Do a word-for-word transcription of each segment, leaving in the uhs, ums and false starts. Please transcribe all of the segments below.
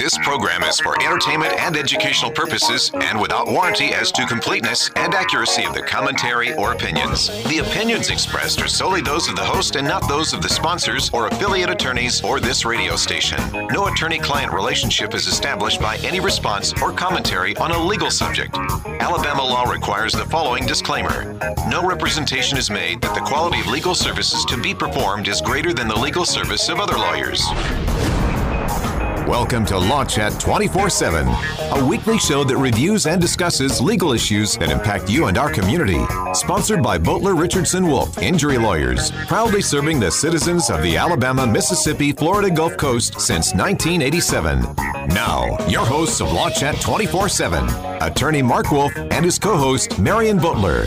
This program is for entertainment and educational purposes and without warranty as to completeness and accuracy of the commentary or opinions. The opinions expressed are solely those of the host and not those of the sponsors or affiliate attorneys or this radio station. No attorney-client relationship is established by any response or commentary on a legal subject. Alabama law requires the following disclaimer. No representation is made that the quality of legal services to be performed is greater than the legal service of other lawyers. Welcome to Law Chat twenty-four seven, a weekly show that reviews and discusses legal issues that impact you and our community. Sponsored by Boatler Richardson Wolf Injury Lawyers, proudly serving the citizens of the Alabama, Mississippi, Florida Gulf Coast since nineteen eighty-seven. Now, your hosts of Law Chat twenty-four seven, attorney Mark Wolf and his co-host Marion Boatler.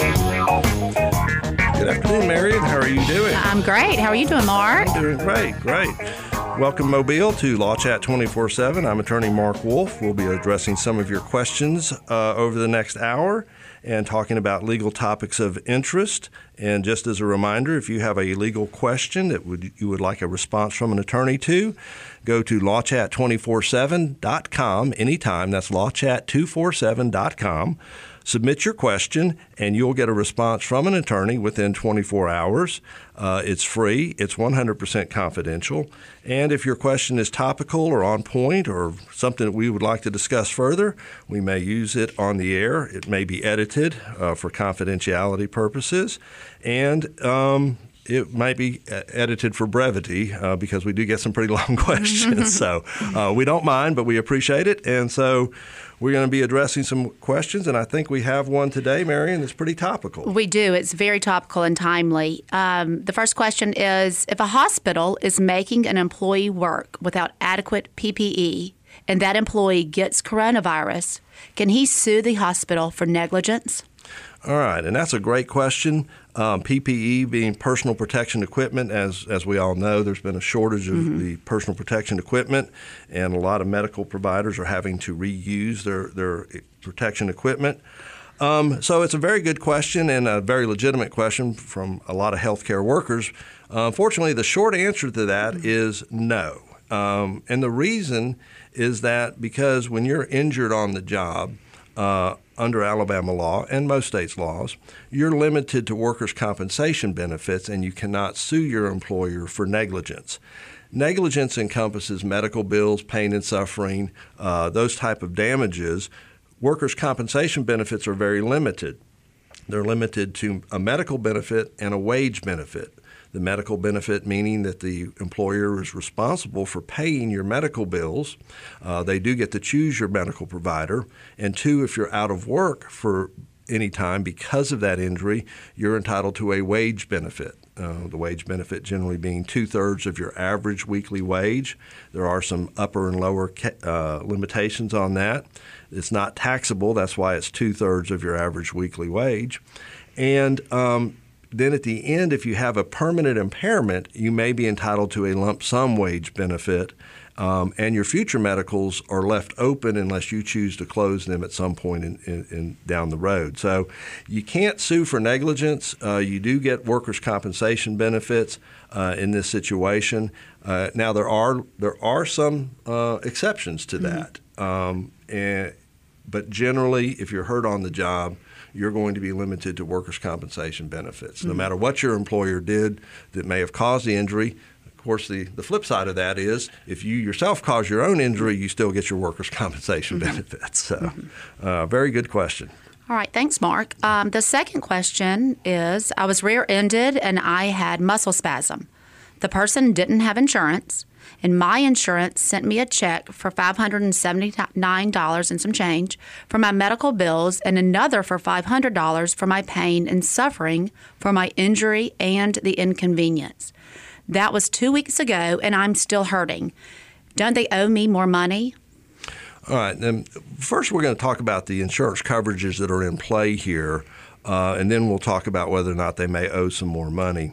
Good afternoon, Marion. How are you doing? I'm great. How are you doing, Mark? I'm doing great, great. Welcome, Mobile, to Law Chat twenty-four seven. I'm attorney Mark Wolf. We'll be addressing some of your questions uh, over the next hour and talking about legal topics of interest. And just as a reminder, if you have a legal question that would you would like a response from an attorney to, go to law chat two four seven dot com anytime. That's law chat two four seven dot com. Submit your question, and you'll get a response from an attorney within twenty-four hours. Uh, it's free. It's one hundred percent confidential. And if your question is topical or on point or something that we would like to discuss further, we may use it on the air. It may be edited uh, for confidentiality purposes. And um, it might be edited for brevity uh, because we do get some pretty long questions. So uh, we don't mind, but we appreciate it. And so we're going to be addressing some questions, and I think we have one today, Marion, that's pretty topical. We do. It's very topical and timely. Um, the first question is, if a hospital is making an employee work without adequate P P E and that employee gets coronavirus, can he sue the hospital for negligence? All right, and that's a great question. Um, P P E being personal protection equipment, as as we all know, there's been a shortage of mm-hmm. the personal protection equipment, and a lot of medical providers are having to reuse their, their protection equipment. Um, so it's a very good question and a very legitimate question from a lot of healthcare workers. Uh, unfortunately, the short answer to that mm-hmm. is no. Um, and the reason is that because when you're injured on the job, uh, under Alabama law and most states' laws, you're limited to workers' compensation benefits and you cannot sue your employer for negligence. Negligence encompasses medical bills, pain and suffering, uh, those type of damages. Workers' compensation benefits are very limited. They're limited to a medical benefit and a wage benefit. The medical benefit meaning that the employer is responsible for paying your medical bills. Uh, they do get to choose your medical provider. And two, if you're out of work for any time because of that injury, you're entitled to a wage benefit. Uh, the wage benefit generally being two-thirds of your average weekly wage. There are some upper and lower uh, limitations on that. It's not taxable. That's why it's two-thirds of your average weekly wage. And um, Then at the end, if you have a permanent impairment, you may be entitled to a lump sum wage benefit, um, and your future medicals are left open unless you choose to close them at some point in, in, in down the road. So you can't sue for negligence. Uh, you do get workers' compensation benefits uh, in this situation. Uh, now there are there are some uh, exceptions to that, mm-hmm. um, and, but generally, if you're hurt on the job, you're going to be limited to workers' compensation benefits. Mm-hmm. No matter what your employer did that may have caused the injury. Of course, the, the flip side of that is if you yourself cause your own injury, you still get your workers' compensation mm-hmm. benefits. So mm-hmm. uh, very good question. All right. Thanks, Mark. Um, the second question is, I was rear-ended and I had muscle spasm. The person didn't have insurance, and my insurance sent me a check for five hundred seventy-nine dollars and some change for my medical bills and another for five hundred dollars for my pain and suffering for my injury and the inconvenience. That was two weeks ago, and I'm still hurting. Don't they owe me more money? All right. Then first, we're going to talk about the insurance coverages that are in play here, uh, and then we'll talk about whether or not they may owe some more money.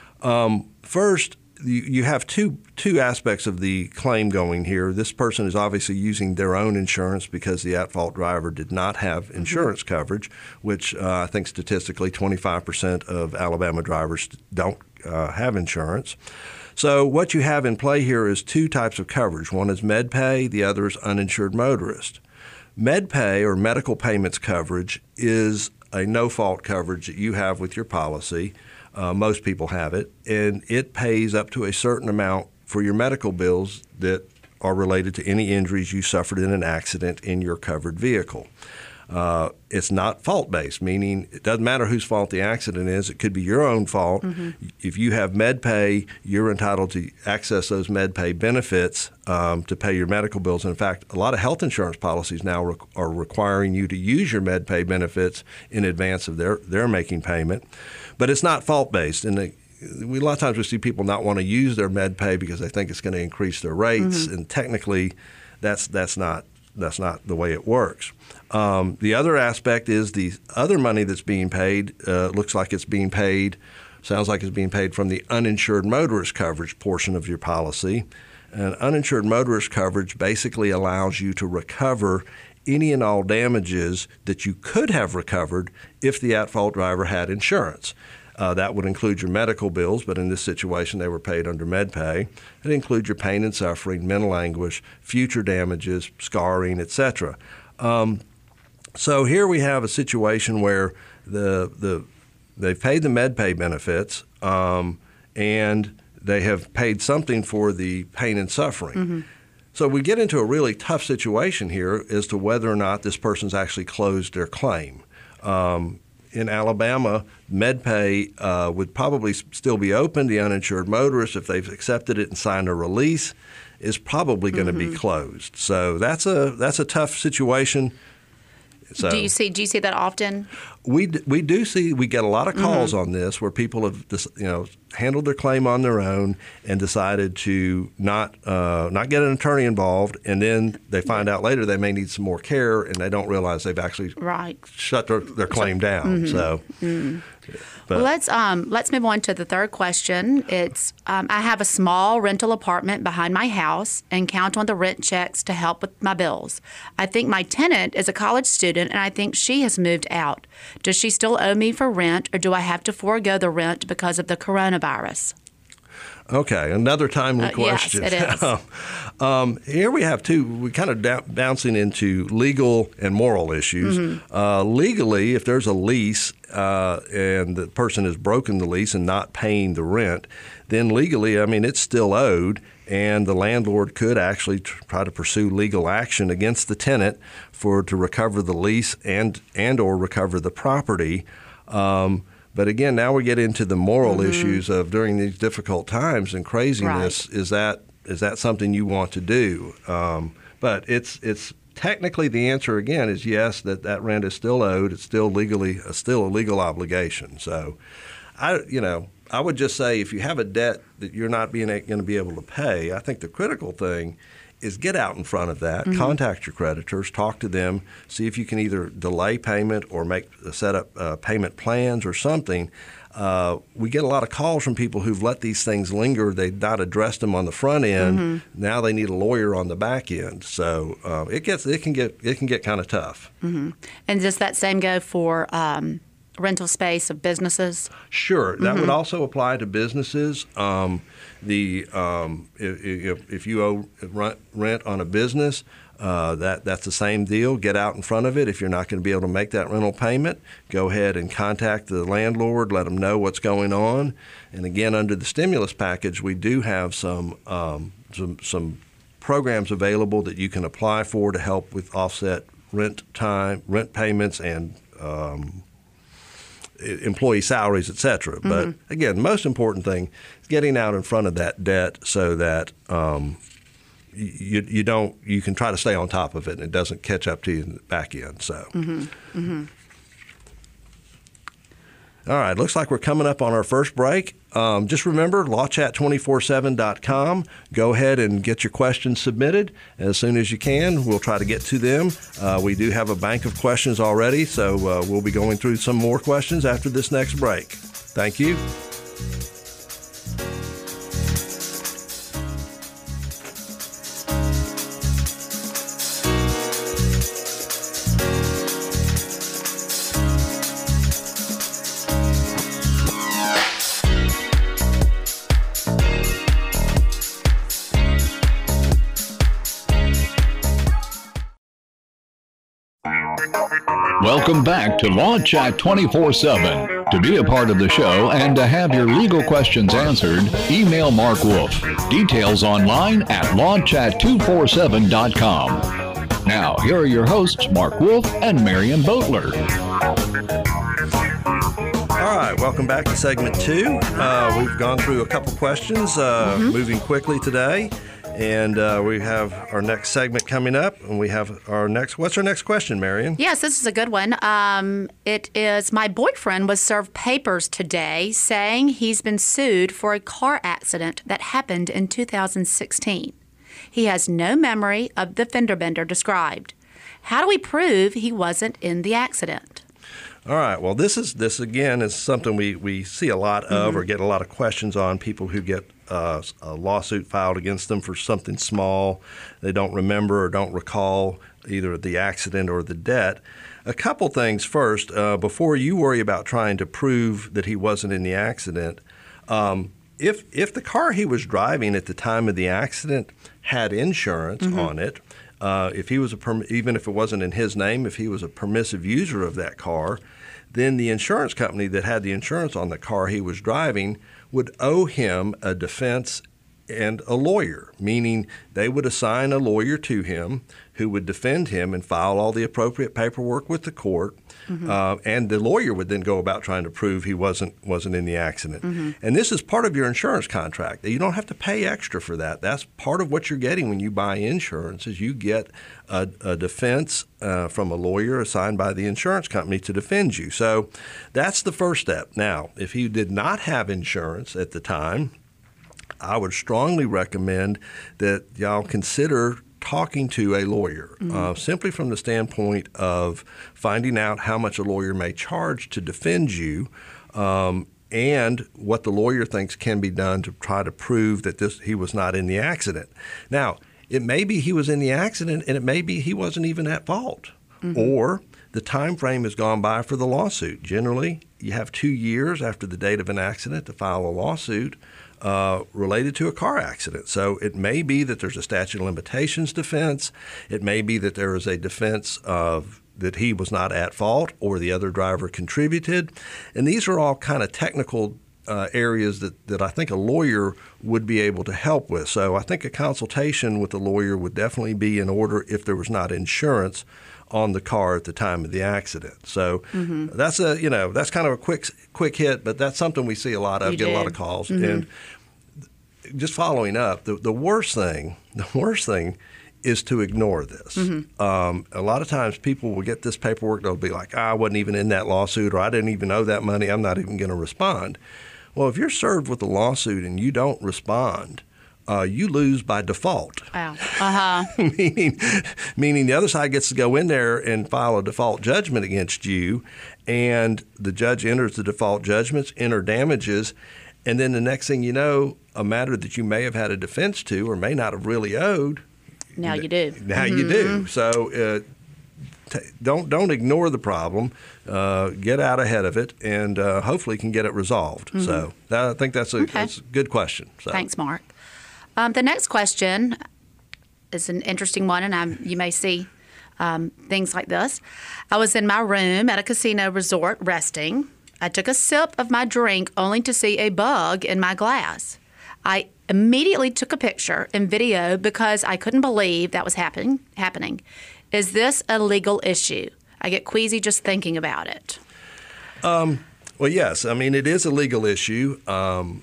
Um, first, you, you have two two aspects of the claim going here. This person is obviously using their own insurance because the at-fault driver did not have insurance coverage, which uh, I think statistically twenty-five percent of Alabama drivers don't uh, have insurance. So what you have in play here is two types of coverage. One is MedPay, the other is uninsured motorist. MedPay, or medical payments coverage, is a no-fault coverage that you have with your policy. Uh, most people have it, and it pays up to a certain amount for your medical bills that are related to any injuries you suffered in an accident in your covered vehicle. Uh, it's not fault-based, meaning it doesn't matter whose fault the accident is. It could be your own fault. Mm-hmm. If you have MedPay, you're entitled to access those MedPay benefits um, to pay your medical bills. And in fact, a lot of health insurance policies now re- are requiring you to use your MedPay benefits in advance of their, their making payment. But it's not fault-based. And the, we, a lot of times we see people not want to use their MedPay because they think it's going to increase their rates. Mm-hmm. And technically, that's that's not That's not the way it works. Um, the other aspect is the other money that's being paid uh, looks like it's being paid, sounds like it's being paid from the uninsured motorist coverage portion of your policy. And uninsured motorist coverage basically allows you to recover any and all damages that you could have recovered if the at-fault driver had insurance. Uh, that would include your medical bills, but in this situation they were paid under MedPay. It includes your pain and suffering, mental anguish, future damages, scarring, et cetera. Um, so here we have a situation where the the they've paid the MedPay benefits um, and they have paid something for the pain and suffering. Mm-hmm. So we get into a really tough situation here as to whether or not this person's actually closed their claim. Um, In Alabama, MedPay uh, would probably still be open. The uninsured motorist, if they've accepted it and signed a release, is probably going to mm-hmm. be closed. So that's a that's a tough situation. So do you see do you see that often? We we do see we get a lot of calls mm-hmm. on this where people have you know handled their claim on their own and decided to not uh, not get an attorney involved, and then they find out later they may need some more care, and they don't realize they've actually right. shut their, their claim down. Mm-hmm. So. Mm-hmm. Well, let's um, let's move on to the third question. It's um, I have a small rental apartment behind my house and count on the rent checks to help with my bills. I think my tenant is a college student, and I think she has moved out. Does she still owe me for rent, or do I have to forego the rent because of the coronavirus? Okay, another timely uh, question. Yes, it is. um, here we have two, we kind of da- bouncing into legal and moral issues. Mm-hmm. Uh, legally, if there's a lease uh, and the person has broken the lease and not paying the rent, then legally, I mean, it's still owed, and the landlord could actually tr- try to pursue legal action against the tenant for to recover the lease and and or recover the property. Um, But again, now we get into the moral mm-hmm. issues of during these difficult times and craziness. Right. Is that is that something you want to do? Um, but it's it's technically the answer again is yes. That that rent is still owed. It's still legally uh, still a legal obligation. So, I you know I would just say if you have a debt that you're not being going to be able to pay, I think the critical thing is get out in front of that, mm-hmm. contact your creditors, talk to them, see if you can either delay payment or make set up uh, payment plans or something. Uh, we get a lot of calls from people who've let these things linger. They've not addressed them on the front end. Mm-hmm. Now they need a lawyer on the back end. So uh, it gets it can get it can get kind of tough. Mm-hmm. And does that same go for um, rental space of businesses? Sure, that mm-hmm. would also apply to businesses. Um, The um, if, if you owe rent on a business, uh, that that's the same deal. Get out in front of it. If you're not going to be able to make that rental payment, go ahead and contact the landlord. Let them know what's going on. And again, under the stimulus package, we do have some um, some some programs available that you can apply for to help with offset rent time, rent payments, and um, employee salaries, et cetera. Mm-hmm. But again, the most important thing is getting out in front of that debt so that um, you you don't you can try to stay on top of it and it doesn't catch up to you in the back end. So, mm-hmm. Mm-hmm. All right, looks like we're coming up on our first break. Um, just remember, law chat two four seven dot com. Go ahead and get your questions submitted as soon as you can. We'll try to get to them. Uh, we do have a bank of questions already, so uh, we'll be going through some more questions after this next break. Thank you. Welcome back to Law Chat twenty-four seven. To be a part of the show and to have your legal questions answered, email Mark Wolf. Details online at law chat two four seven dot com. Now, here are your hosts, Mark Wolf and Marion Boatler. All right, welcome back to segment two. Uh, we've gone through a couple questions, uh, mm-hmm. moving quickly today. And uh, we have our next segment coming up, and we have our next, what's our next question, Marion? Yes, this is a good one. Um, it is, my boyfriend was served papers today saying he's been sued for a car accident that happened in two thousand sixteen. He has no memory of the fender bender described. How do we prove he wasn't in the accident? All right. Well, this is this again is something we, we see a lot of mm-hmm. or get a lot of questions on. People who get uh, a lawsuit filed against them for something small they don't remember or don't recall either the accident or the debt. A couple things first. Uh, before you worry about trying to prove that he wasn't in the accident, um, if if the car he was driving at the time of the accident had insurance mm-hmm. on it. Uh, if he was a perm- even if it wasn't in his name, if he was a permissive user of that car, then the insurance company that had the insurance on the car he was driving would owe him a defense and a lawyer, meaning they would assign a lawyer to him who would defend him and file all the appropriate paperwork with the court. Mm-hmm. Uh, and the lawyer would then go about trying to prove he wasn't wasn't in the accident. Mm-hmm. And this is part of your insurance contract. You don't have to pay extra for that. That's part of what you're getting when you buy insurance is you get a, a defense uh, from a lawyer assigned by the insurance company to defend you. So that's the first step. Now, if he did not have insurance at the time, I would strongly recommend that y'all consider talking to a lawyer, mm-hmm. uh, simply from the standpoint of finding out how much a lawyer may charge to defend you, um, and what the lawyer thinks can be done to try to prove that this he was not in the accident. Now, it may be he was in the accident, and it may be he wasn't even at fault, mm-hmm. or the time frame has gone by for the lawsuit. Generally, you have two years after the date of an accident to file a lawsuit Uh, related to a car accident. So it may be that there's a statute of limitations defense. It may be that there is a defense of that he was not at fault or the other driver contributed. And these are all kind of technical uh, areas that, that I think a lawyer would be able to help with. So I think a consultation with a lawyer would definitely be in order if there was not insurance on the car at the time of the accident. So mm-hmm. that's a you know that's kind of a quick quick hit, but that's something we see a lot of, you get did. a lot of calls. Mm-hmm. And just following up, the, the worst thing, the worst thing is to ignore this. Mm-hmm. Um, a lot of times people will get this paperwork, they'll be like, I wasn't even in that lawsuit, or I didn't even owe that money, I'm not even going to respond. Well, if you're served with a lawsuit and you don't respond, Uh, you lose by default. Wow. Uh-huh. meaning, meaning the other side gets to go in there and file a default judgment against you, and the judge enters the default judgments, enter damages, and then the next thing you know, a matter that you may have had a defense to or may not have really owed. Now you do. Now mm-hmm. you do. So uh, t- don't don't ignore the problem. Uh, get out ahead of it, and uh, hopefully can get it resolved. Mm-hmm. So that, I think that's a, okay. that's a good question. So. Thanks, Mark. Um, the next question is an interesting one, and I'm, you may see um, things like this. I was in my room at a casino resort resting. I took a sip of my drink only to see a bug in my glass. I immediately took a picture and video because I couldn't believe that was happen- happening. Is this a legal issue? I get queasy just thinking about it. Um, well, yes. I mean, it is a legal issue. Um,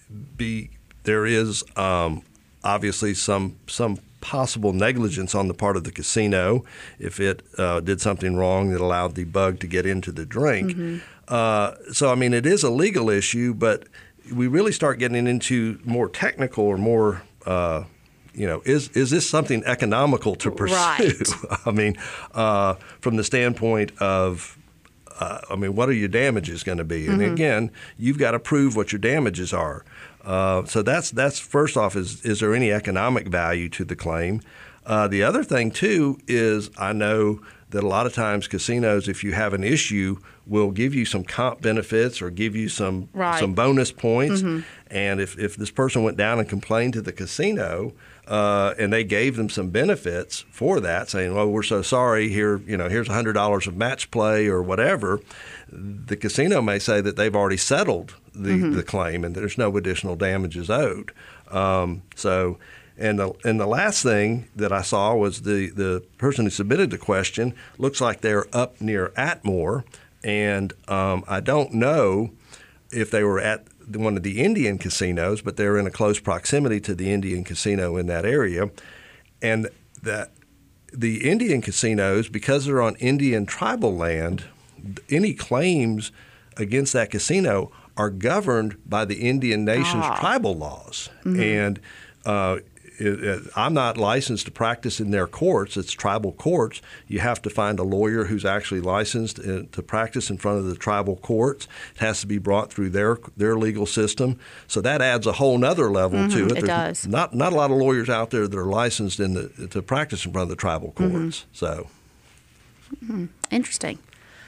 be There is um, obviously some some possible negligence on the part of the casino if it uh, did something wrong that allowed the bug to get into the drink. Mm-hmm. Uh, so, I mean, it is a legal issue, but we really start getting into more technical or more, uh, you know, is is this something economical to pursue? Right. I mean, uh, from the standpoint of, uh, I mean, what are your damages going to be? Mm-hmm. And again, you've got to prove what your damages are. Uh, so that's that's first off, is is there any economic value to the claim? Uh, the other thing, too, is I know that a lot of times casinos, if you have an issue, will give you some comp benefits or give you some right. some bonus points. Mm-hmm. And if, if this person went down and complained to the casino, uh, and they gave them some benefits for that, saying, "Well, we're so sorry. Here, you know, here's one hundred dollars of match play or whatever." The casino may say that they've already settled the, mm-hmm. the claim and there's no additional damages owed. Um, so, and the and the last thing that I saw was the the person who submitted the question looks like they're up near Atmore, and um, I don't know if they were at one of the Indian casinos, but they're in a close proximity to the Indian casino in that area, and that the Indian casinos, because they're on Indian tribal land, any claims against that casino are governed by the Indian nation's ah. tribal laws. Mm-hmm. And uh, it, it, I'm not licensed to practice in their courts. It's tribal courts. You have to find a lawyer who's actually licensed uh, to practice in front of the tribal courts. It has to be brought through their their legal system. So that adds a whole nother level mm-hmm. to it. It There's does. Not, not a lot of lawyers out there that are licensed in the, to practice in front of the tribal courts. Mm-hmm. So, mm-hmm. Interesting.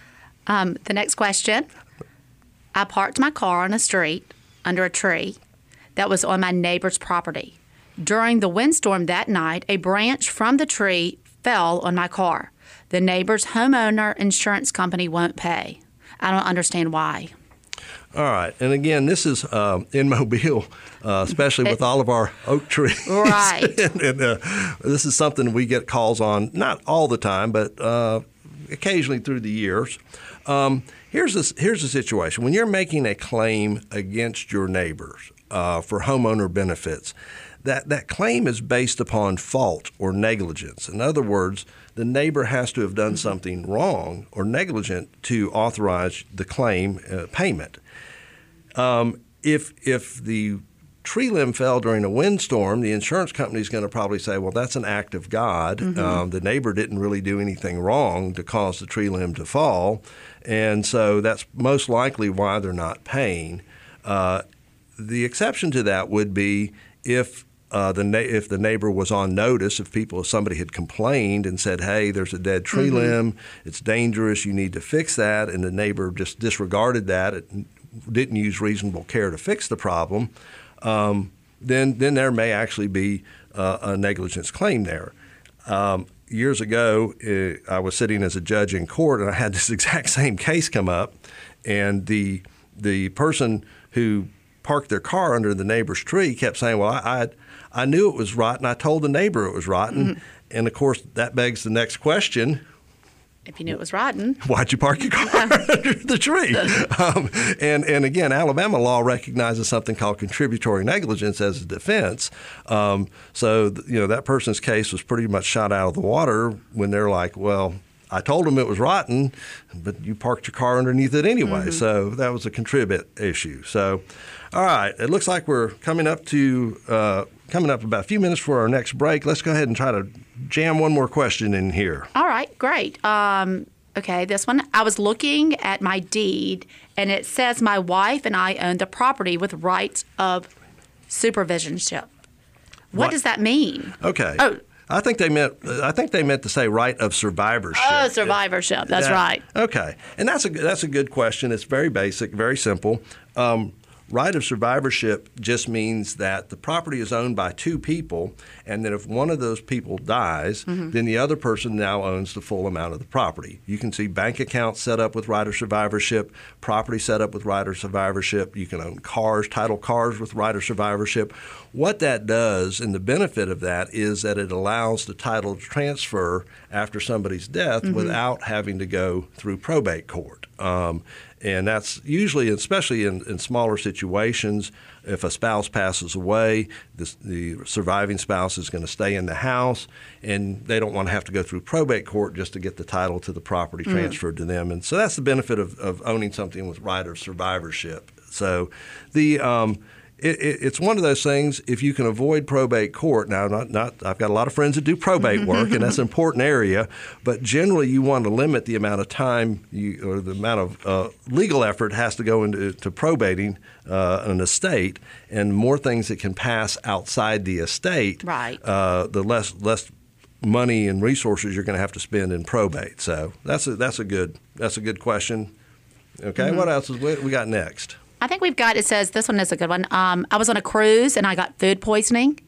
Um, the next question, I parked my car on a street under a tree that was on my neighbor's property. During the windstorm that night, a branch from the tree fell on my car. The neighbor's homeowner insurance company won't pay. I don't understand why. All right. And again, this is um, in Mobile, uh, especially with it, all of our oak trees. Right. and and uh, this is something we get calls on, not all the time, but uh, occasionally through the years. Um, here's this, here's the situation. When you're making a claim against your neighbors uh, for homeowner benefits, that, that claim is based upon fault or negligence. In other words, the neighbor has to have done something wrong or negligent to authorize the claim uh, payment. Um, if if the tree limb fell during a windstorm, the insurance company is going to probably say, well, that's an act of God. Mm-hmm. Um, the neighbor didn't really do anything wrong to cause the tree limb to fall. And so that's most likely why they're not paying. Uh, the exception to that would be if uh, the na- if the neighbor was on notice, if people, if somebody had complained and said, hey, there's a dead tree mm-hmm. limb, it's dangerous, you need to fix that, and the neighbor just disregarded that, it didn't use reasonable care to fix the problem, um, then then there may actually be uh, a negligence claim there. Um, Years ago, uh, I was sitting as a judge in court, and I had this exact same case come up. And the the person who parked their car under the neighbor's tree kept saying, "Well, I I, I knew it was rotten. I told the neighbor it was rotten." Mm-hmm. And of course, that begs the next question: if you knew it was rotten, why'd you park your car under the tree? Um, and, and again, Alabama law recognizes something called contributory negligence as a defense. Um, so, you know, that person's case was pretty much shot out of the water when they're like, well, I told them it was rotten, but you parked your car underneath it anyway. Mm-hmm. So that was a contribute issue. So, all right, it looks like we're coming up to uh, coming up about a few minutes for our next break. Let's go ahead and try to jam one more question in here. All right, great. Um, okay, this one. I was looking at my deed, and it says my wife and I own the property with rights of supervisionship. What, what? does that mean? Okay. Oh. I think they meant. I think they meant to say right of survivorship. Oh, survivorship. That's yeah. right. Okay, and that's a that's a good question. It's very basic, very simple. Um, right of survivorship just means that the property is owned by two people, and that if one of those people dies, mm-hmm. then the other person now owns the full amount of the property. You can see bank accounts set up with right of survivorship, property set up with right of survivorship. You can own cars, title cars with right of survivorship. What that does, and the benefit of that, is that it allows the title to transfer after somebody's death mm-hmm. without having to go through probate court. Um, and that's usually, especially in, in smaller situations, if a spouse passes away, the, the surviving spouse is going to stay in the house, and they don't want to have to go through probate court just to get the title to the property mm-hmm. transferred to them. And so that's the benefit of, of owning something with right of survivorship. So the um, It, it, it's one of those things, if you can avoid probate court, now not, not I've got a lot of friends that do probate work, and that's an important area, but generally you want to limit the amount of time you, or the amount of uh, legal effort has to go into to probating uh, an estate, and more things that can pass outside the estate, right. uh, the less less money and resources you're going to have to spend in probate. So that's a, that's a good that's a good question. Okay, mm-hmm. What else is we, we got next? I think we've got, it says, this one is a good one. Um, I was on a cruise and I got food poisoning.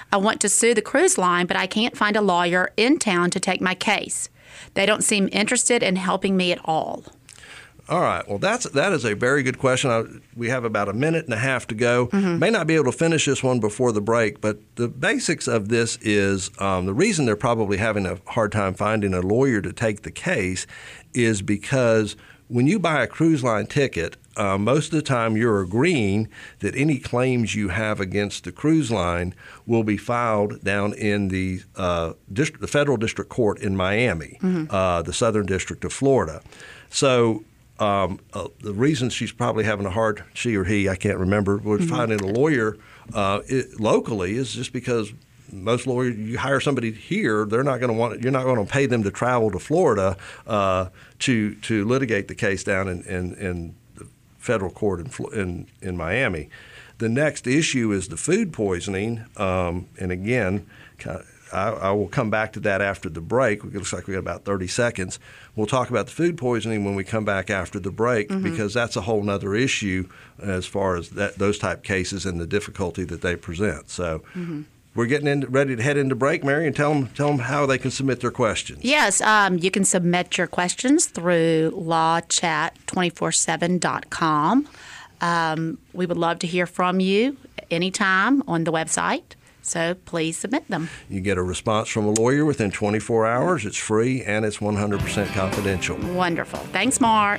I want to sue the cruise line, but I can't find a lawyer in town to take my case. They don't seem interested in helping me at all. All right. Well, that's that is a very good question. I, we have about a minute and a half to go. Mm-hmm. May not be able to finish this one before the break, but the basics of this is um, the reason they're probably having a hard time finding a lawyer to take the case is because when you buy a cruise line ticket, uh, most of the time you're agreeing that any claims you have against the cruise line will be filed down in the uh, district, the federal district court in Miami, mm-hmm. uh, the Southern District of Florida. So Um, uh, the reason she's probably having a hard, she or he, I can't remember, was mm-hmm. finding a lawyer uh, it, locally is just because most lawyers, you hire somebody here, they're not going to want, you're not going to pay them to travel to Florida uh, to to litigate the case down in, in, in the federal court in, in in Miami. The next issue is the food poisoning, um, and again, kind of, I, I will come back to that after the break. It looks like we got about thirty seconds. We'll talk about the food poisoning when we come back after the break mm-hmm. because that's a whole nother issue as far as that, those type cases and the difficulty that they present. So mm-hmm. we're getting in, ready to head into break. Marion, tell them, tell them how they can submit their questions. Yes, um, you can submit your questions through law chat two four seven dot com. Um, we would love to hear from you anytime on the website. So please submit them. You get a response from a lawyer within twenty-four hours. It's free and it's one hundred percent confidential. Wonderful. Thanks, Mark.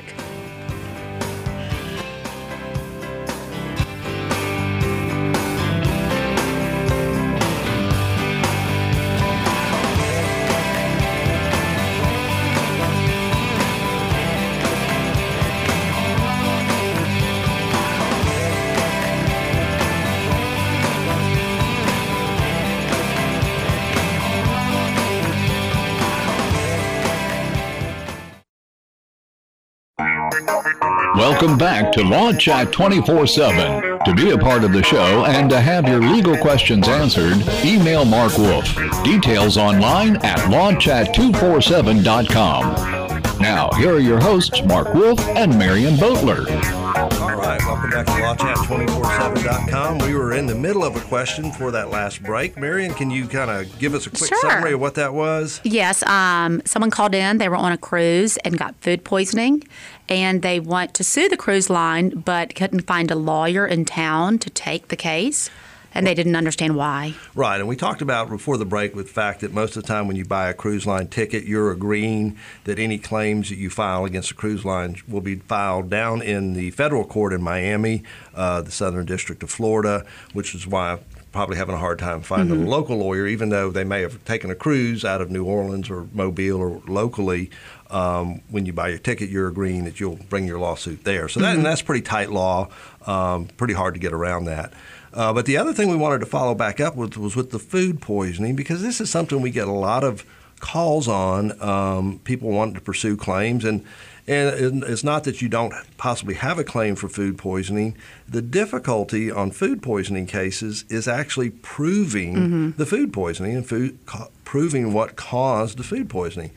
Welcome back to Law Chat twenty-four seven. To be a part of the show and to have your legal questions answered, email Mark Wolf. Details online at law chat two four seven dot com. Now, here are your hosts, Mark Wolf and Marion Boatler. All right, welcome back to law chat two four seven dot com. We were in the middle of a question for that last break. Marion, can you kind of give us a quick sure. summary of what that was? Yes. Um, someone called in. They were on a cruise and got food poisoning, and they want to sue the cruise line but couldn't find a lawyer in town to take the case. And they didn't understand why. Right, and we talked about before the break with the fact that most of the time when you buy a cruise line ticket, you're agreeing that any claims that you file against the cruise line will be filed down in the federal court in Miami, uh, the Southern District of Florida, which is why I'm probably having a hard time finding mm-hmm. a local lawyer, even though they may have taken a cruise out of New Orleans or Mobile or locally. Um, when you buy your ticket, you're agreeing that you'll bring your lawsuit there. So that, mm-hmm. and that's pretty tight law, um, pretty hard to get around that. Uh, but the other thing we wanted to follow back up with was with the food poisoning, because this is something we get a lot of calls on, um, people wanting to pursue claims. And, and it's not that you don't possibly have a claim for food poisoning. The difficulty on food poisoning cases is actually proving mm-hmm. the food poisoning and food, ca- proving what caused the food poisoning.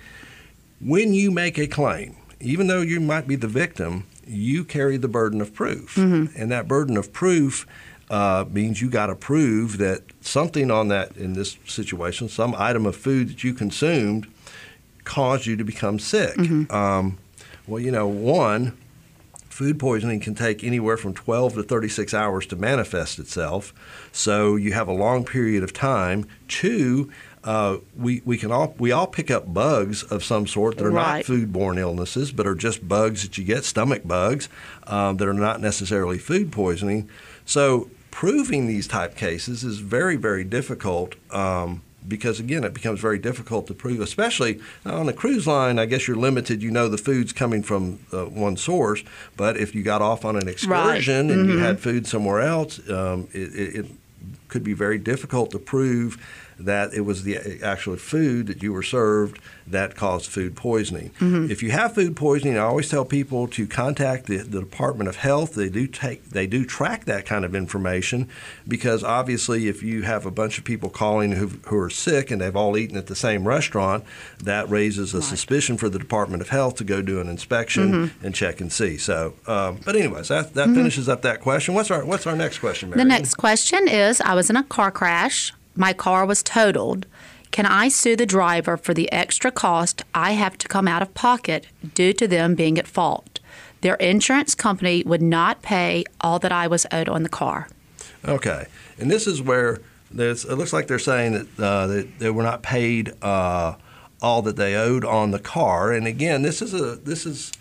When you make a claim, even though you might be the victim, you carry the burden of proof. Mm-hmm. And that burden of proof Uh, means you got to prove that something on that, in this situation, some item of food that you consumed caused you to become sick. Mm-hmm. Um, well, you know, one, food poisoning can take anywhere from twelve to thirty-six hours to manifest itself, so you have a long period of time. Two, uh, we we can all we all pick up bugs of some sort that are right. not foodborne illnesses, but are just bugs that you get, stomach bugs, um, that are not necessarily food poisoning. So proving these type cases is very, very difficult um, because, again, it becomes very difficult to prove, especially on a cruise line. I guess you're limited. You know the food's coming from uh, one source, but if you got off on an excursion right. and mm-hmm. you had food somewhere else, um, it, it, it could be very difficult to prove that it was the actual food that you were served that caused food poisoning. Mm-hmm. If you have food poisoning, I always tell people to contact the, the Department of Health. They do take, they do track that kind of information, because obviously if you have a bunch of people calling who, who are sick and they've all eaten at the same restaurant, that raises a right. suspicion for the Department of Health to go do an inspection mm-hmm. and check and see. So, um, but anyways, that, that mm-hmm. finishes up that question. What's our what's our next question, Mary? The next question is, I was in a car crash. my car was totaled. Can I sue the driver for the extra cost I have to come out of pocket due to them being at fault? Their insurance company would not pay all that I was owed on the car. Okay. And this is where there's, it looks like they're saying that, uh, that they were not paid uh, all that they owed on the car. And again, this is a this is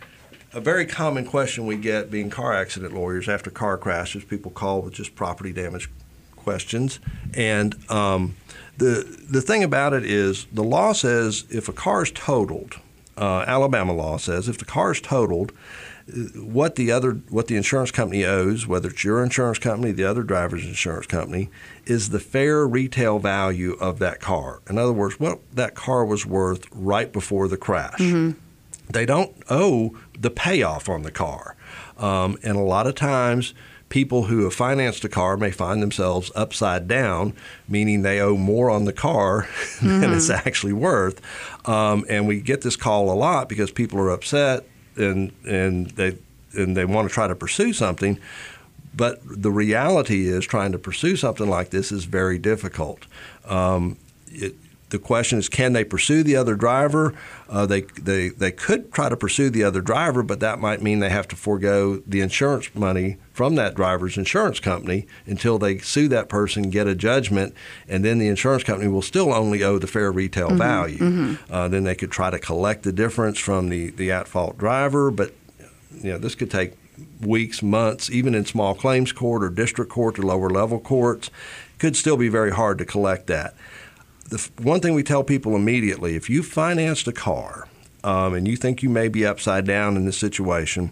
a very common question we get being car accident lawyers after car crashes. People call with just property damage questions. And um, the the thing about it is the law says if a car is totaled, uh, Alabama law says if the car is totaled, what the other what the insurance company owes, whether it's your insurance company, the other driver's insurance company, is the fair retail value of that car. In other words, what that car was worth right before the crash. Mm-hmm. They don't owe the payoff on the car. Um, and a lot of times people who have financed a car may find themselves upside down, meaning they owe more on the car mm-hmm. than it's actually worth. Um, and we get this call a lot because people are upset and and they and they want to try to pursue something. But the reality is trying to pursue something like this is very difficult. Um, it, The question is, can they pursue the other driver? Uh, they, they they could try to pursue the other driver, but that might mean they have to forego the insurance money from that driver's insurance company until they sue that person, get a judgment, and then the insurance company will still only owe the fair retail mm-hmm, value. Mm-hmm. Uh, then they could try to collect the difference from the, the at-fault driver, but you know this could take weeks, months, even in small claims court or district court or lower level courts. It could still be very hard to collect that. The one thing we tell people immediately, if you financed a car um, and you think you may be upside down in this situation,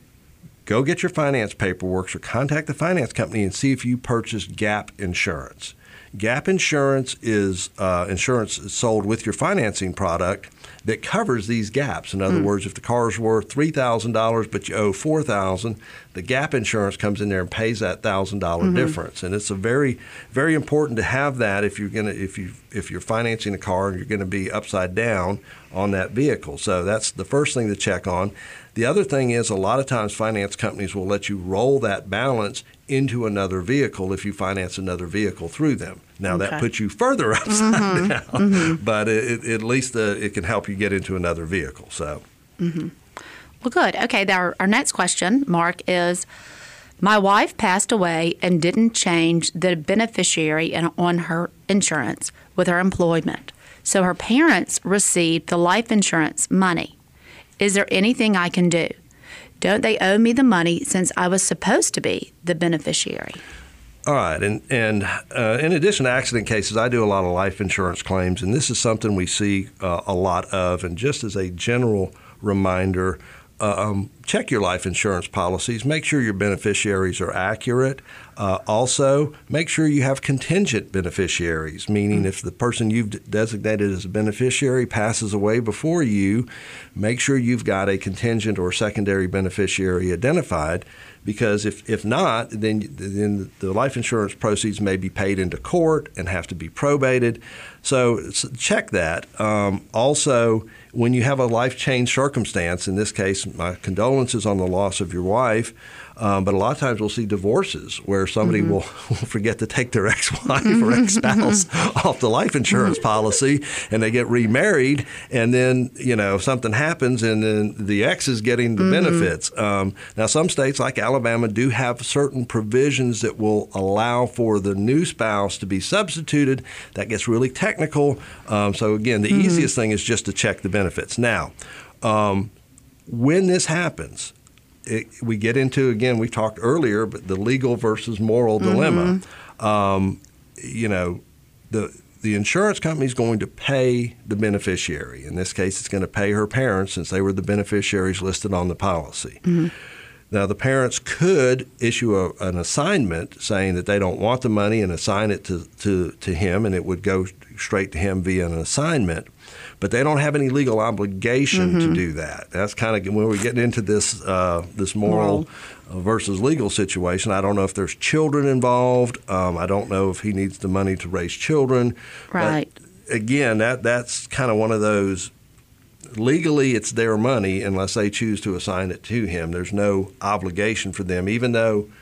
go get your finance paperwork or contact the finance company and see if you purchased GAP insurance. GAP insurance is uh, insurance sold with your financing product that covers these gaps. In other mm. words, if the car is worth three thousand dollars but you owe four thousand dollars, the GAP insurance comes in there and pays that one thousand dollars mm-hmm. difference. And it's a very, very important to have that if you're going to if you if you're financing a car and you're going to be upside down on that vehicle. So that's the first thing to check on. The other thing is a lot of times finance companies will let you roll that balance into another vehicle if you finance another vehicle through them. Now, okay. that puts you further upside mm-hmm. down, mm-hmm. but it, it, at least uh, it can help you get into another vehicle. So, mm-hmm. Well, good. Okay, our, our next question, Mark, is my wife passed away and didn't change the beneficiary in, on her insurance with her employment. So her parents received the life insurance money. Is there anything I can do? Don't they owe me the money since I was supposed to be the beneficiary? All right. And, and uh, in addition to accident cases, I do a lot of life insurance claims, and this is something we see uh, a lot of. And just as a general reminder, uh, um, check your life insurance policies. Make sure your beneficiaries are accurate. Uh, also, make sure you have contingent beneficiaries, meaning mm-hmm. if the person you've designated as a beneficiary passes away before you, make sure you've got a contingent or secondary beneficiary identified, because if, if not, then, then the life insurance proceeds may be paid into court and have to be probated. So, so check that. Um, also, when you have a life change circumstance, in this case, my condolences on the loss of your wife, um, but a lot of times we'll see divorces where somebody mm-hmm. will, will forget to take their ex-wife or ex-spouse off the life insurance policy, and they get remarried, and then, you know, something happens and then the ex is getting the mm-hmm. benefits. Um, now, some states like Alabama do have certain provisions that will allow for the new spouse to be substituted. That gets really technical. Um, so, again, the mm-hmm. easiest thing is just to check the benefits. Now, um, when this happens, It, we get into, again, we talked earlier, but the legal versus moral dilemma. Mm-hmm. Um, you know, the the insurance company is going to pay the beneficiary. In this case, it's going to pay her parents since they were the beneficiaries listed on the policy. Mm-hmm. Now, the parents could issue a, an assignment saying that they don't want the money and assign it to, to, to him, and it would go straight to him via an assignment. But they don't have any legal obligation mm-hmm. to do that. That's kind of when we're getting into this uh, this moral, moral versus legal situation. I don't know if there's children involved. Um, I don't know if he needs the money to raise children. Right. But again, that that's kind of one of those. Legally, it's their money unless they choose to assign it to him. There's no obligation for them, even though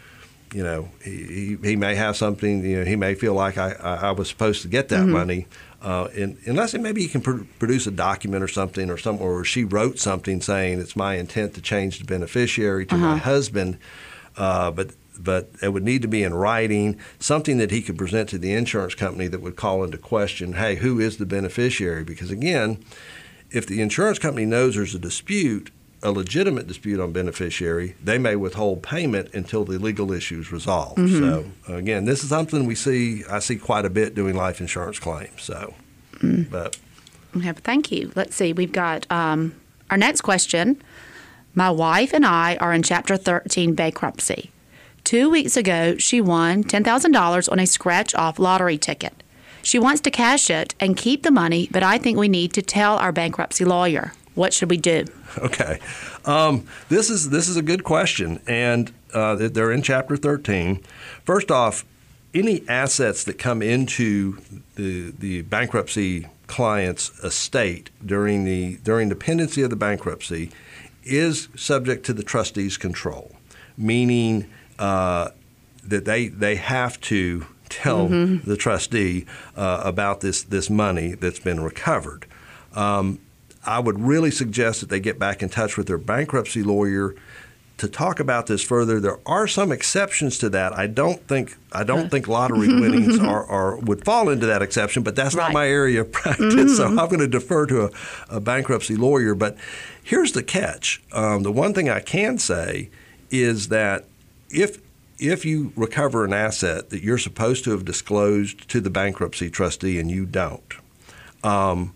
you know, he, he may have something, you know, he may feel like I, I, I was supposed to get that mm-hmm. money. Uh, and, unless it, maybe he can pr- produce a document or something, or some, or she wrote something saying it's my intent to change the beneficiary to uh-huh. my husband, uh, but but it would need to be in writing, something that he could present to the insurance company that would call into question, hey, who is the beneficiary? Because again, if the insurance company knows there's a dispute, a legitimate dispute on beneficiary, they may withhold payment until the legal issue is resolved. Mm-hmm. So again, this is something we see, I see quite a bit doing life insurance claims. So, mm. but okay, thank you. Let's see, we've got um, our next question. My wife and I are in Chapter thirteen bankruptcy. Two weeks ago, she won ten thousand dollars on a scratch-off lottery ticket. She wants to cash it and keep the money, but I think we need to tell our bankruptcy lawyer. What should we do? Okay, um, this is this is a good question, and uh, they're in Chapter thirteen. First off, any assets that come into the the bankruptcy client's estate during the during the pendency of the bankruptcy is subject to the trustee's control, meaning uh, that they they have to tell mm-hmm. the trustee uh, about this this money that's been recovered. Um, I would really suggest that they get back in touch with their bankruptcy lawyer to talk about this further. There are some exceptions to that. I don't think I don't think lottery winnings are, are would fall into that exception, but that's right. not my area of practice. Mm-hmm. So I'm going to defer to a, a bankruptcy lawyer. But here's the catch. Um, the one thing I can say is that if if you recover an asset that you're supposed to have disclosed to the bankruptcy trustee and you don't, um,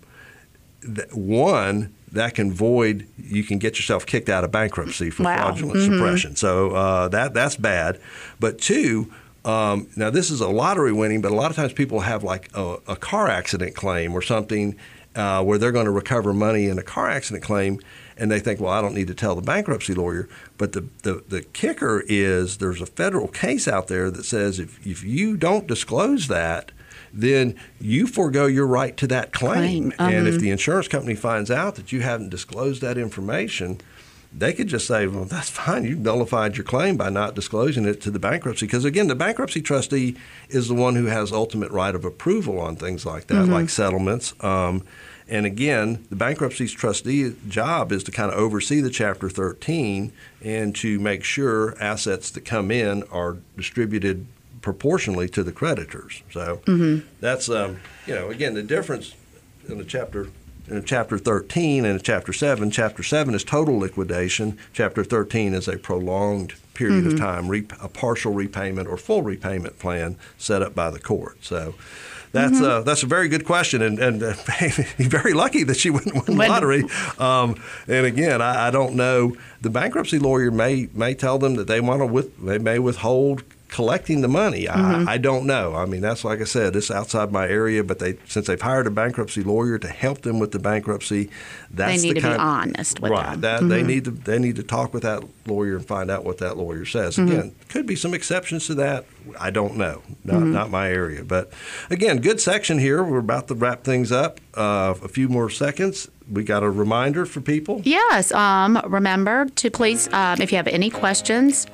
one, that can void, you can get yourself kicked out of bankruptcy for wow. fraudulent mm-hmm. suppression. So uh, that that's bad. But two, um, now this is a lottery winning, but a lot of times people have like a, a car accident claim or something uh, where they're going to recover money in a car accident claim, and they think, well, I don't need to tell the bankruptcy lawyer. But the, the, the kicker is there's a federal case out there that says if, if you don't disclose that, then you forego your right to that claim. claim. Um, and if the insurance company finds out that you haven't disclosed that information, they could just say, well, that's fine. You've nullified your claim by not disclosing it to the bankruptcy. Because, again, the bankruptcy trustee is the one who has ultimate right of approval on things like that, mm-hmm. like settlements. Um, and, again, the bankruptcy trustee's job is to kind of oversee the Chapter thirteen and to make sure assets that come in are distributed proportionally to the creditors. So mm-hmm. that's, um, you know, again, the difference in the chapter in a Chapter thirteen and a Chapter seven. Chapter seven is total liquidation. Chapter thirteen is a prolonged period mm-hmm. of time, re- a partial repayment or full repayment plan set up by the court. So that's mm-hmm. uh, that's a very good question, and, and uh, very lucky that she wouldn't win the lottery. Um, and again, I, I don't know. The bankruptcy lawyer may may tell them that they want to with they may withhold collecting the money. Mm-hmm. I, I don't know. I mean, that's like I said, it's outside my area. But they, since they've hired a bankruptcy lawyer to help them with the bankruptcy, that's they need the to kind be honest with right, them. That mm-hmm. they need to they need to talk with that lawyer and find out what that lawyer says. Mm-hmm. Again, could be some exceptions to that. I don't know. Not mm-hmm. not my area. But again, good section here. We're about to wrap things up. Uh, a few more seconds. We got a reminder for people. Yes. Um, remember to please, um, if you have any questions,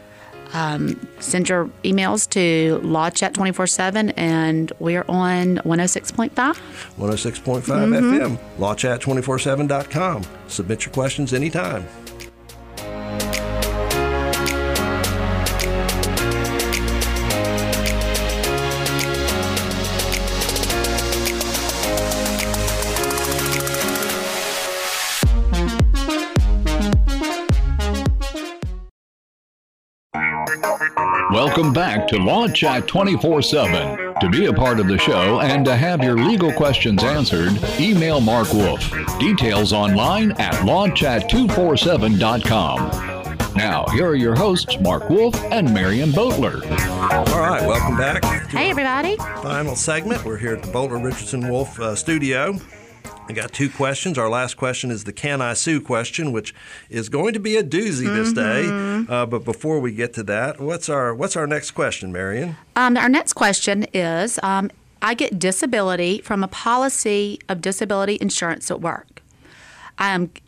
Um, send your emails to Law Chat twenty-four seven, and we're on one oh six point five. one oh six point five mm-hmm. F M, law chat two four seven dot com. Submit your questions anytime. Welcome back to Law Chat twenty-four seven. To be a part of the show and to have your legal questions answered, email Mark Wolf. Details online at law chat two four seven dot com. Now, here are your hosts, Mark Wolf and Marion Boatler. All right, welcome back. Hey, everybody. Final segment. We're here at the Boatler Richardson Wolf uh, studio. I got two questions. Our last question is the Can I Sue question, which is going to be a doozy this mm-hmm. day. Uh, but before we get to that, what's our what's our next question, Marion? Um, our next question is, um, I get disability from a policy of disability insurance at work. I am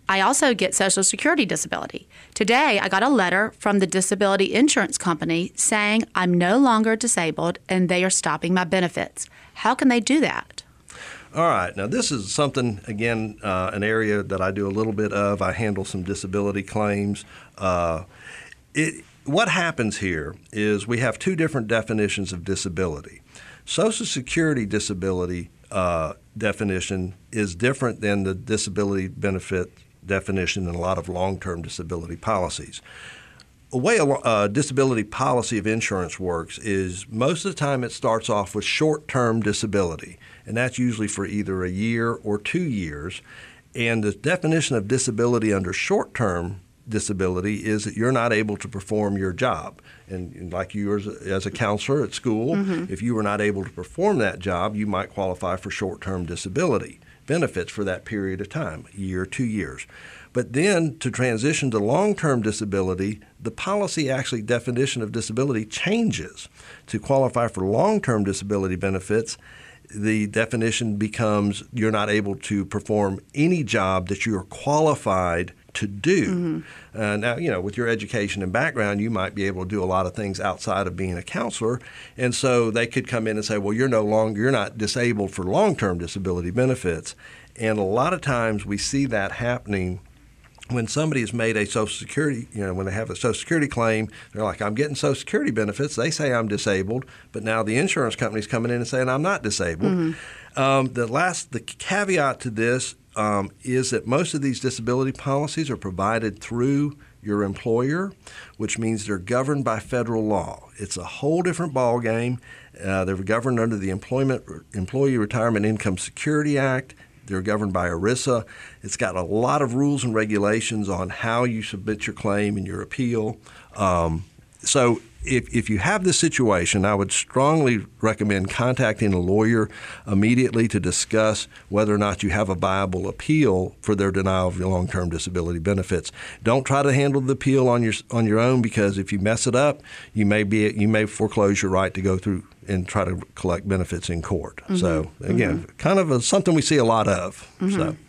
I also get Social Security disability. Today, I got a letter from the disability insurance company saying I'm no longer disabled and they are stopping my benefits. How can they do that? All right. Now, this is something, again, uh, an area that I do a little bit of. I handle some disability claims. Uh, it, what happens here is we have two different definitions of disability. Social Security disability uh, definition is different than the disability benefit definition in a lot of long-term disability policies. The way a uh, disability policy of insurance works is most of the time it starts off with short-term disability, and that's usually for either a year or two years. And the definition of disability under short-term disability is that you're not able to perform your job. And, and like you as a, as a counselor at school, mm-hmm. if you were not able to perform that job, you might qualify for short-term disability benefits for that period of time, a year, two years. But then to transition to long-term disability, the policy actually definition of disability changes. To qualify for long-term disability benefits, the definition becomes you're not able to perform any job that you're qualified to do. Mm-hmm. Uh, now, you know, with your education and background, you might be able to do a lot of things outside of being a counselor. And so they could come in and say, well, you're no longer, you're not disabled for long-term disability benefits. And a lot of times we see that happening when somebody has made a Social Security, you know, when they have a Social Security claim, they're like, I'm getting Social Security benefits. They say I'm disabled, but now the insurance company's coming in and saying I'm not disabled. Mm-hmm. Um, the last, the caveat to this um, is that most of these disability policies are provided through your employer, which means they're governed by federal law. It's a whole different ballgame. Uh, they're governed under the Employment Employee Retirement Income Security Act. They're governed by ERISA. It's got a lot of rules and regulations on how you submit your claim and your appeal. Um, so if, if you have this situation, I would strongly recommend contacting a lawyer immediately to discuss whether or not you have a viable appeal for their denial of your long-term disability benefits. Don't try to handle the appeal on your on your own, because if you mess it up, you may be you may foreclose your right to go through and try to collect benefits in court. Mm-hmm. So again, mm-hmm. kind of a, something we see a lot of. Mm-hmm. So, okay,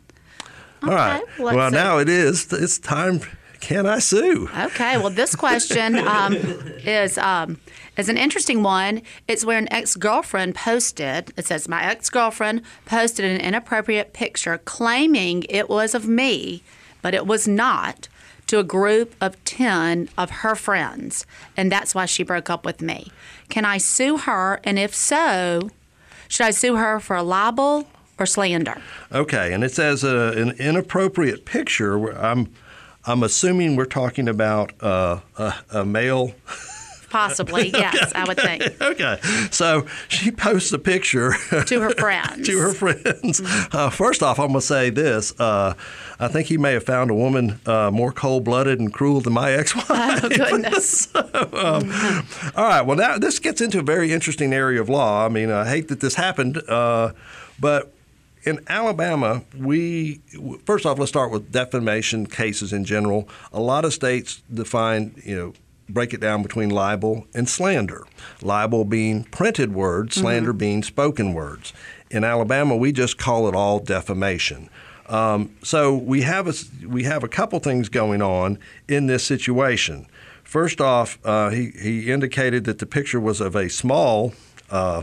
all right. Well, see. Now it is. It's time. Can I sue? Okay. Well, this question um, is um, is an interesting one. It's where an ex-girlfriend posted. It says, my ex-girlfriend posted an inappropriate picture claiming it was of me, but it was not, to a group of ten of her friends, and that's why she broke up with me. Can I sue her? And if so, should I sue her for libel or slander? Okay, and it says uh, an inappropriate picture. Where I'm, I'm assuming we're talking about uh, a, a male. Possibly, yes, okay. I would think. Okay, so she posts a picture to her friends. to her friends. Mm-hmm. Uh, first off, I'm going to say this. Uh, I think he may have found a woman uh, more cold-blooded and cruel than my ex-wife. Oh, goodness. so, um, mm-hmm. All right, well, now this gets into a very interesting area of law. I mean, I hate that this happened, uh, but in Alabama, we – first off, let's start with defamation cases in general. A lot of states define, you know, break it down between libel and slander. Libel being printed words, slander mm-hmm. being spoken words. In Alabama, we just call it all defamation. Um, so we have a we have a couple things going on in this situation. First off, uh, he he indicated that the picture was of a small. Uh,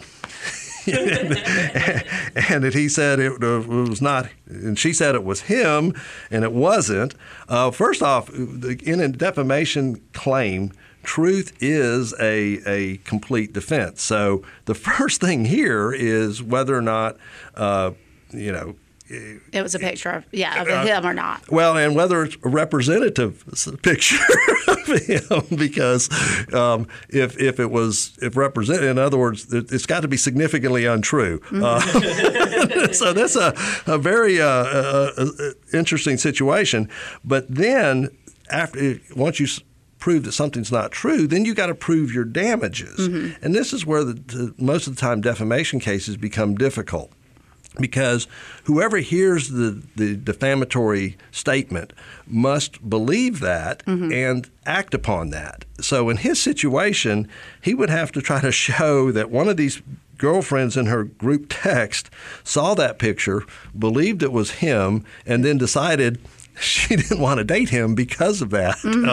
and that he said it, it was not, and she said it was him, and it wasn't. Uh, first off, in a defamation claim, truth is a a complete defense. So the first thing here is whether or not, uh, you know, it was a picture of, yeah, of uh, him or not. Well, and whether it's a representative picture of him, because um, if if it was if represented, in other words, it's got to be significantly untrue. Mm-hmm. Uh, so that's a a very uh, uh, uh, interesting situation. But then after once you prove that something's not true, then you got to prove your damages, mm-hmm. and this is where the, the most of the time defamation cases become difficult. Because whoever hears the, the defamatory statement must believe that mm-hmm. and act upon that. So in his situation, he would have to try to show that one of these girlfriends in her group text saw that picture, believed it was him, and then decided she didn't want to date him because of that. Mm-hmm.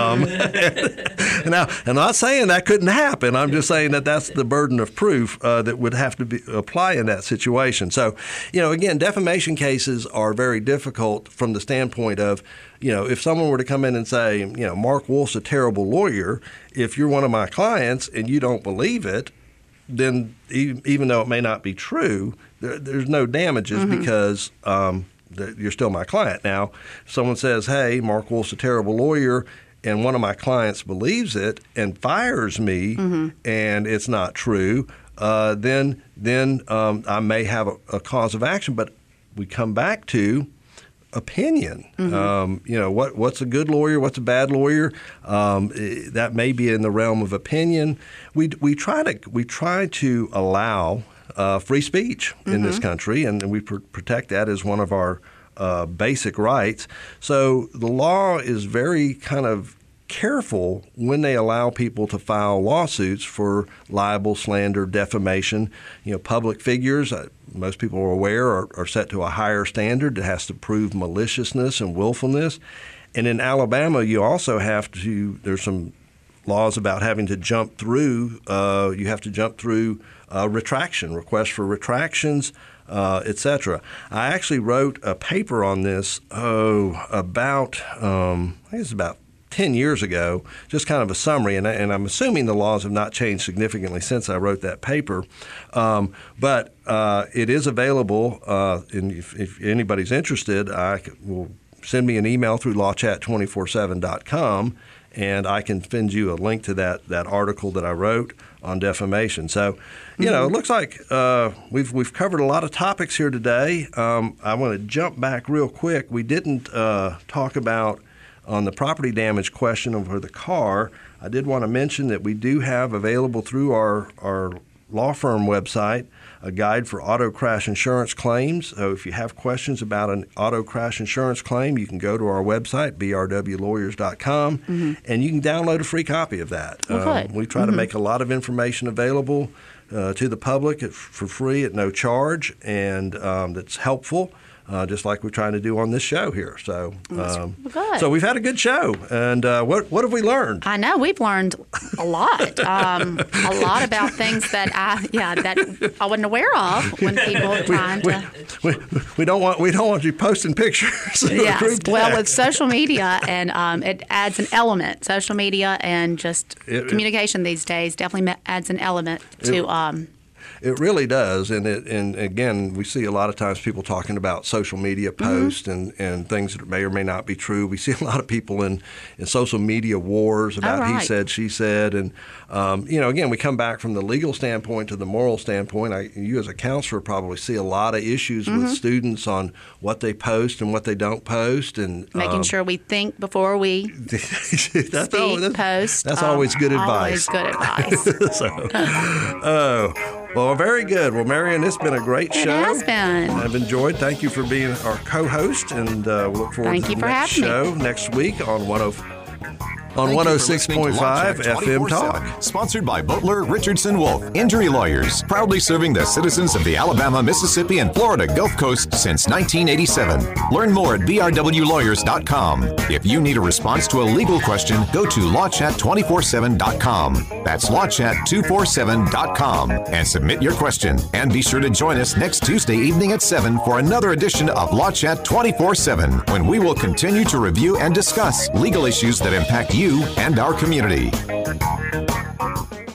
Um, now, I'm not saying that couldn't happen. I'm just saying that that's the burden of proof uh, that would have to be, apply in that situation. So, you know, again, defamation cases are very difficult from the standpoint of, you know, if someone were to come in and say, you know, Mark Wolf's a terrible lawyer, if you're one of my clients and you don't believe it, then e- even though it may not be true, there, there's no damages mm-hmm. because um, the, you're still my client. Now, if someone says, hey, Mark Wolf's a terrible lawyer, and one of my clients believes it and fires me mm-hmm. and it's not true, uh, then then um, I may have a, a cause of action. But we come back to opinion. Mm-hmm. Um, you know, what what's a good lawyer? What's a bad lawyer? Um, that may be in the realm of opinion. We we try to we try to allow uh, free speech mm-hmm. in this country, and, and we pr- protect that as one of our uh, basic rights. So the law is very kind of careful when they allow people to file lawsuits for libel, slander, defamation. You know, public figures, uh, most people are aware, are, are set to a higher standard that has to prove maliciousness and willfulness. And in Alabama, you also have to, there's some laws about having to jump through, uh, you have to jump through uh, retraction, requests for retractions, uh, et cetera. I actually wrote a paper on this, oh, about, um, I think it's about ten years ago, just kind of a summary, and, and I'm assuming the laws have not changed significantly since I wrote that paper, um, but uh, it is available, uh, and if, if anybody's interested, I will send me an email through law chat two four seven dot com, and I can send you a link to that that article that I wrote on defamation. So, you mm-hmm. know, it looks like uh, we've we've covered a lot of topics here today. Um, I want to jump back real quick. We didn't uh, talk about on the property damage question over the car. I did want to mention that we do have available through our, our law firm website a guide for auto crash insurance claims. So if you have questions about an auto crash insurance claim, you can go to our website, b r w lawyers dot com, mm-hmm. and you can download a free copy of that. Okay. Um, we try mm-hmm. to make a lot of information available uh, to the public at, for free at no charge, and um, that's helpful. Uh, just like we're trying to do on this show here. So um, so we've had a good show. And uh, what what have we learned? I know. We've learned a lot. um, a lot about things that I yeah that I wasn't aware of when people were trying we, to. We, we, we don't want we don't want you posting pictures. Yes. Well, with social media, and um, it adds an element. Social media and just it, communication it, these days definitely adds an element to. It, um, It really does, and it, and again, we see a lot of times people talking about social media posts mm-hmm. and, and things that may or may not be true. We see a lot of people in, in social media wars about right. he said, she said, and um, you know, again, we come back from the legal standpoint to the moral standpoint. I, you as a counselor probably see a lot of issues mm-hmm. with students on what they post and what they don't post, and making um, sure we think before we that's speak, always, that's, post. That's um, always good advice. Always good advice. so, oh. Well, very good. Well, Marion, it's been a great it show. It has been. I've enjoyed. Thank you for being our co-host, and uh, we'll look forward Thank to you the for next having show me. next week on one oh on one oh six point five F M Talk. Sponsored by Butler, Richardson, Wolf, Injury Lawyers. Proudly serving the citizens of the Alabama, Mississippi, and Florida Gulf Coast since nineteen eighty-seven. Learn more at b r w lawyers dot com. If you need a response to a legal question, go to law chat two four seven dot com. That's law chat two four seven dot com. And submit your question. And be sure to join us next Tuesday evening at seven for another edition of Law Chat twenty-four seven, when we will continue to review and discuss legal issues that impact you and our community.